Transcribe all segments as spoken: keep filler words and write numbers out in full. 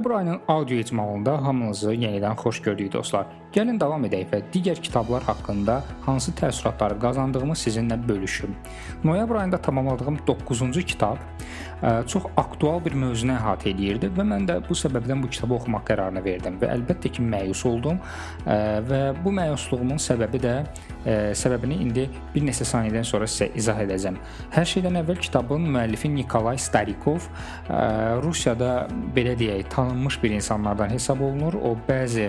Noyabr ayının audio icmalında hamınızı yenidən xoş gördük dostlar. Gəlin davam edək və digər kitablar haqqında hansı təəssüratları qazandığımı sizinlə bölüşüm. Noyabr ayında tamamladığım doqquzuncu kitab çox aktual bir mövzunu əhatə edirdi və mən də bu səbəbdən bu kitabı oxumaq qərarına verdim və əlbəttə ki, məyus oldum və bu məyusluğumun səbəbi də səbəbini indi bir neçə saniyədən sonra sizə izah edəcəm. Hər şeydən əvvəl kitabın müəllifi Nikolay Starikov Rusiyada belə deyək, tanınmış bir insanlardan hesab olunur. O bəzi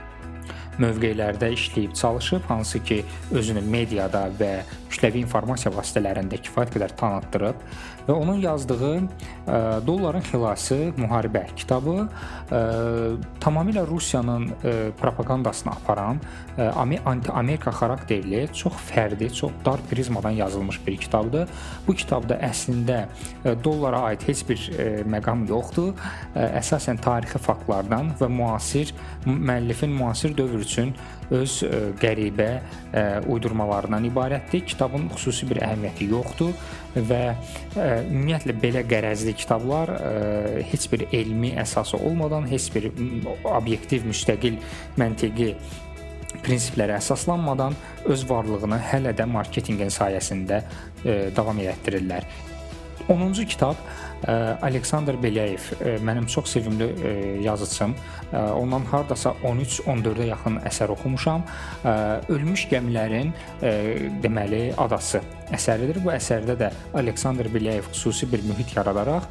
mövqelərdə işləyib çalışıb, hansı ki, özünü mediada və kütləvi informasiya vasitələrində kifayət qədər tanıtdırıb və onun yazdığı ə, Dolların Xilası Müharibə kitabı ə, tamamilə Rusiyanın ə, propagandasını aparan ə, anti-Amerika xarakterli, çox fərdi, çox dar prizmadan yazılmış bir kitabdır. Bu kitabda əslində ə, dollara aid heç bir ə, məqam yoxdur. Ə, əsasən tarixi faktlardan və müasir müəllifin müasir dövr üçün öz ə, qəribə ə, uydurmalarından ibarətdir. Kitabın xüsusi bir əhəmiyyəti yoxdur və ə, ümumiyyətlə belə qərəzli kitablar ə, heç bir elmi əsası olmadan, heç bir obyektiv, müstəqil, məntiqi prinsiplərə əsaslanmadan öz varlığını hələ də marketinqin sayəsində ə, davam etdirirlər. onuncu kitab Aleksandr Belyayev, mənim çox sevimli yazıçım. Ondan hardasa on üç on dördə yaxın əsər oxumuşam. Ölmüş gəmilərin deməli adası əsəridir. Bu əsərdə də Aleksandr Belyayev xüsusi bir mühit yaradaraq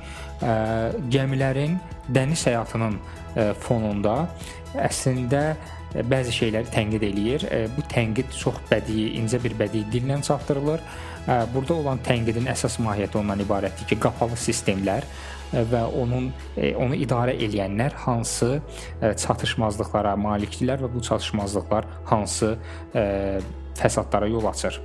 gəmilərin dəniz həyatının fonunda əslində bəzi şeyləri tənqid eləyir. Bu tənqid çox bədii, incə bir bədii dillə çatdırılır. Burada olan tənqidin əsas mahiyyəti ondan ibarətdir ki, qapalı sistemlər və onun onu idarə edənlər hansı çatışmazlıqlara malikdirlər və bu çatışmazlıqlar hansı fəsadlara yol açır.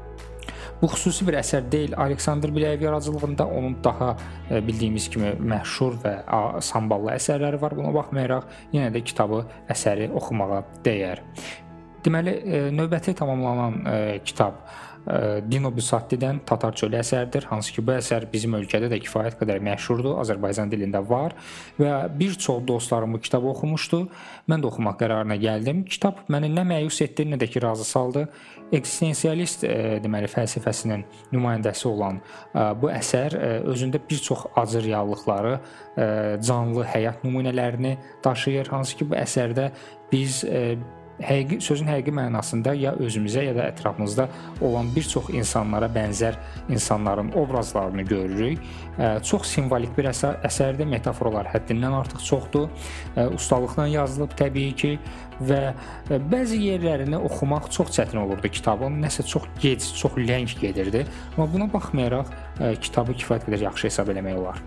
Bu xüsusi bir əsər deyil. Aleksandr Belyayev yaradıcılığında onun daha bildiyimiz kimi məşhur və samballı əsərləri var. Buna baxmayaraq yenə də kitabı, əsəri oxumağa dəyər. Deməli, növbəti tamamlanan kitab Dino Bussattidən Tatar çölü əsərdir, hansı ki, bu əsər bizim ölkədə də kifayət qədər məşhurdur, Azərbaycan dilində var və bir çox dostlarım bu kitabı oxumuşdu. Mən də oxumaq qərarına gəldim. Kitab məni nə məyus etdi, nə də ki, razı saldı. Eksistensialist deməli fəlsəfəsinin nümayəndəsi olan bu əsər özündə bir çox acı reallıqları, canlı həyat nümunələrini daşıyır, hansı ki, bu əsərdə biz Həqiqi, sözün həqiqi mənasında ya özümüzə, ya da ətrafımızda olan bir çox insanlara bənzər insanların obrazlarını görürük. Çox simvolik bir əsər, əsərdir, metaforalar həddindən artıq çoxdur. Ustalıqla yazılıb təbii ki və bəzi yerlərini oxumaq çox çətin olurdu kitabın. Nəsə çox gec, çox ləng gedirdi. Amma buna baxmayaraq kitabı kifayət qədər yaxşı hesab eləmək olar.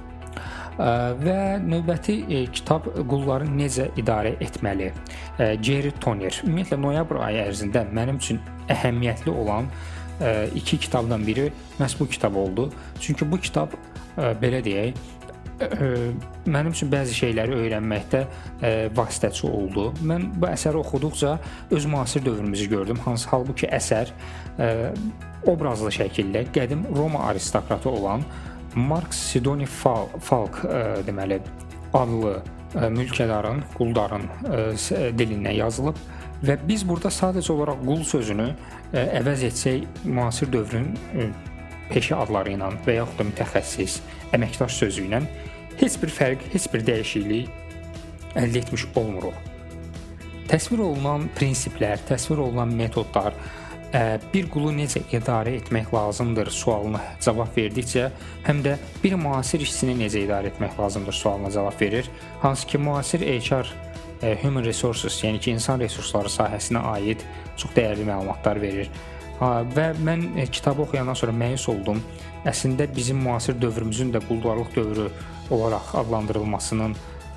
Və növbəti kitab Qulları necə idarə etməli? Jerry Tonner. Ümumiyyətlə noyabr ayı ərzində mənim üçün əhəmiyyətli olan iki kitabdan biri məhz bu kitab oldu. Çünki bu kitab belə deyək, mənim üçün bəzi şeyləri öyrənməkdə vasitəçi oldu. Mən bu əsəri oxuduqca öz müasir dövrümüzü gördüm. Hansı halbuki əsər obrazlı şəkildə qədim Roma aristokratı olan Mark Sidoni Falk deməli adlı mülkədarın, quldarın dilindən yazılıb və biz burada sadəcə olaraq qul sözünü əvəz etsək müasir dövrün peşə adları ilə və yaxud da mütəxəssis, əməkdaş sözü ilə heç bir fərq, heç bir dəyişiklik əldə etmiş olmuruq. Təsvir olunan prinsiplər, təsvir olunan metodlar, bir qulu necə idarə etmək lazımdır sualına cavab verdikcə, həm də bir müasir işçini necə idarə etmək lazımdır sualına cavab verir. Hansı ki, müasir H R, Human Resources, yəni ki, insan resursları sahəsinə aid çox dəyərli məlumatlar verir. Və mən kitabı oxuyandan sonra məyus oldum. Əslində, bizim müasir dövrümüzün də quldarlıq dövrü olaraq adlandırılmasının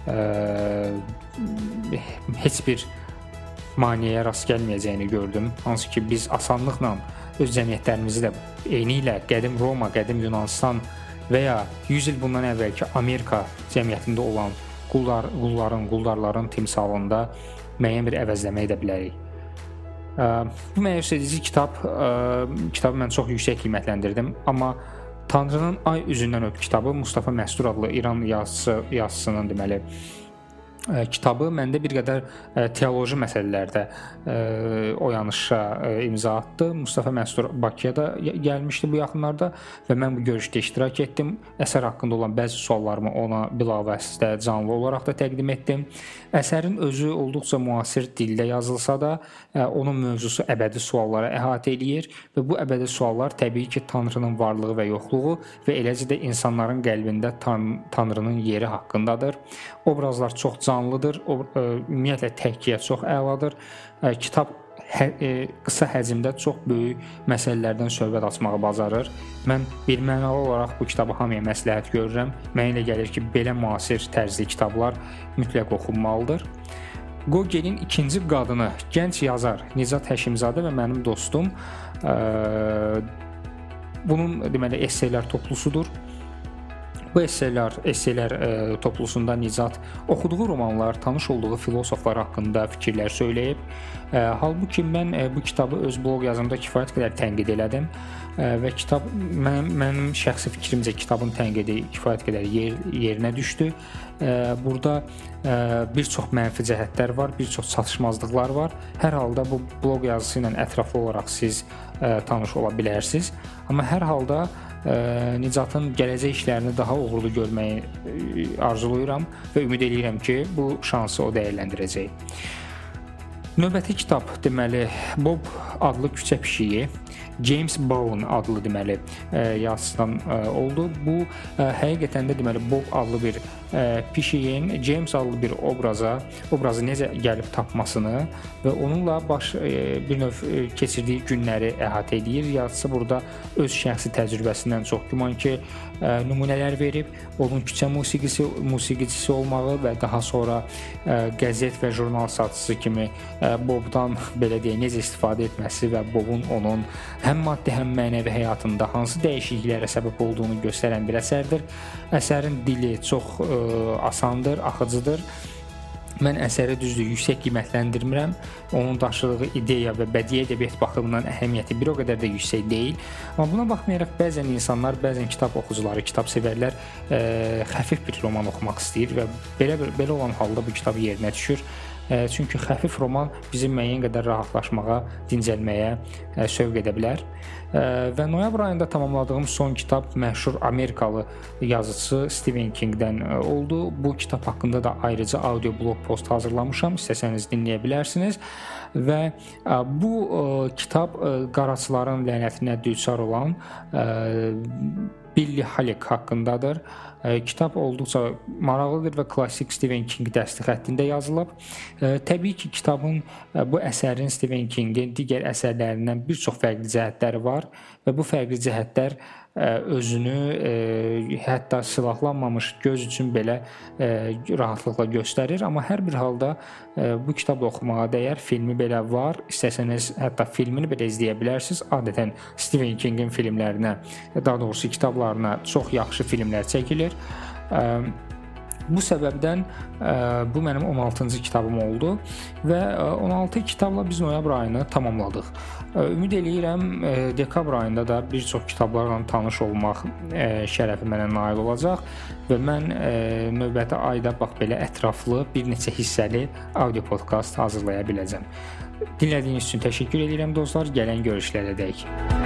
heç bir maneəyə rast gəlməyəcəyini gördüm. Hansı ki, biz asanlıqla öz cəmiyyətlərimizi də eyni ilə qədim Roma, qədim Yunanistan və ya yüz il bundan əvvəlki Amerika cəmiyyətində olan qullar, qulların, quldarların timsalında müəyyən bir əvəzləmə edə bilərik. Bu məyus edici kitab, kitabı mən çox yüksək qiymətləndirdim, amma Tanrının Ay üzündən öp kitabı Mustafa Məstur adlı İran yazısı, yazısının deməli kitabı məndə bir qədər teoloji məsələlərdə oyanışa imza atdı. Mustafa Məsud Bakıya da gəlmişdi bu yaxınlarda və mən bu görüşdə iştirak etdim. Əsər haqqında olan bəzi suallarımı ona bilavasitə canlı olaraq da təqdim etdim. Əsərin özü olduqca müasir dildə yazılsa da, onun mövzusu əbədi suallara əhatə eləyir və bu əbədi suallar təbii ki, Tanrının varlığı və yoxluğu və eləcə də insanların qəlbində tan Tanrının yeri haqqındadır. Obrazlar çox canlıdır, o, ə, ümumiyyətlə təhkiyə çox əladır. Ə, kitab hə, ə, qısa həcmdə çox böyük məsələlərdən söhbət açmağı bacarır. Mən birmənalı olaraq bu kitabı hamıya məsləhət görürəm. Mənə elə gəlir ki, belə müasir tərzli kitablar mütləq oxunmalıdır. Gogolin ikinci qadını, gənc yazar Nicat Həşimzadə və mənim dostum, ə, bunun deməli esselər toplusudur. Bu esselər, esselər e, toplusunda Nicat oxuduğu romanlar, tanış olduğu filosoflar haqqında fikirlər söyləyib. E, halbuki mən e, bu kitabı öz bloq yazımda kifayət qədər tənqid elədim e, və kitab mənim, mənim şəxsi fikrimcə kitabın tənqidi kifayət qədər yer, yerinə düşdü. E, burada e, bir çox mənfi cəhətlər var, bir çox çatışmazlıqlar var. Hər halda bu bloq yazısı ilə ətraflı olaraq siz e, tanış ola bilərsiniz. Amma hər halda Nicatın gələcək işlərini daha uğurlu görməyi arzulayıram və ümid edirəm ki, bu şansı o dəyərləndirəcək. Növbəti kitab deməli Bob adlı küçə pişiyi, James Bowen adlı deməli yazıdan oldu. Bu həqiqətən də deməli Bob adlı bir pişiyin James adlı bir obraza, obrazı necə gəlib tapmasını və onunla baş bir növ keçirdiyi günləri əhatə edir. Yazısı burada öz şəxsi təcrübəsindən çox güman ki, nümunələr verib, onun küçə musiqisi, musiqiçisi olmağı və daha sonra qəzet və jurnal satıcısı kimi Bobdan belə deyək, necə istifadə etməsi və Bobun onun həm maddi, həm mənəvi həyatında hansı dəyişikliklərə səbəb olduğunu göstərən bir əsərdir. Əsərin dili çox ə, asandır, axıcıdır. Mən əsəri düzdür yüksək qiymətləndirmirəm. Onun daşıdığı ideya və bədii ədəbiyyat baxımından əhəmiyyəti bir o qədər də yüksək deyil. Amma buna baxmayaraq bəzən insanlar, bəzən kitab oxucuları, kitab sevərlər ə, xəfif bir roman oxumaq istəyir və belə belə olan halda bu kitab yerinə düşür. Çünki xəfif roman bizi müəyyən qədər rahatlaşmağa, dincəlməyə sövq edə bilər. Və noyabr ayında tamamladığım son kitab məşhur Amerikalı yazıcı Stephen Kingdən oldu. Bu kitab haqqında da ayrıca audio blog post hazırlamışam, istəsəniz dinləyə bilərsiniz. Və bu kitab qaraçıların lənətinə düçar olan Billy Halleck haqqındadır. Kitab olduqca maraqlıdır və klassik Stephen King dəsti xəttində yazılıb. Təbii ki, kitabın, bu əsərin Stephen Kingin digər əsərlərindən bir çox fərqli cəhətləri var və bu fərqli cəhətlər özünü hətta silahlanmamış göz üçün belə rahatlıqla göstərir. Amma hər bir halda bu kitabı oxumağa dəyər, filmi belə var. İstəsəniz hətta filmini belə izləyə bilərsiniz. Adətən Stephen Kingin filmlərinə, daha doğrusu kitablarına çox yaxşı filmlər çəkilir. Bu səbəbdən bu mənim on altıncı kitabım oldu və on altı kitabla biz noyabr ayını tamamladıq. Ümid eləyirəm dekabr ayında da bir çox kitablarla tanış olmaq şərəfi mənə nail olacaq və mən növbəti ayda bax belə ətraflı bir neçə hissəli audio podkast hazırlaya biləcəm. Dinlədiyiniz üçün təşəkkür edirəm dostlar. Gələn görüşlərədək.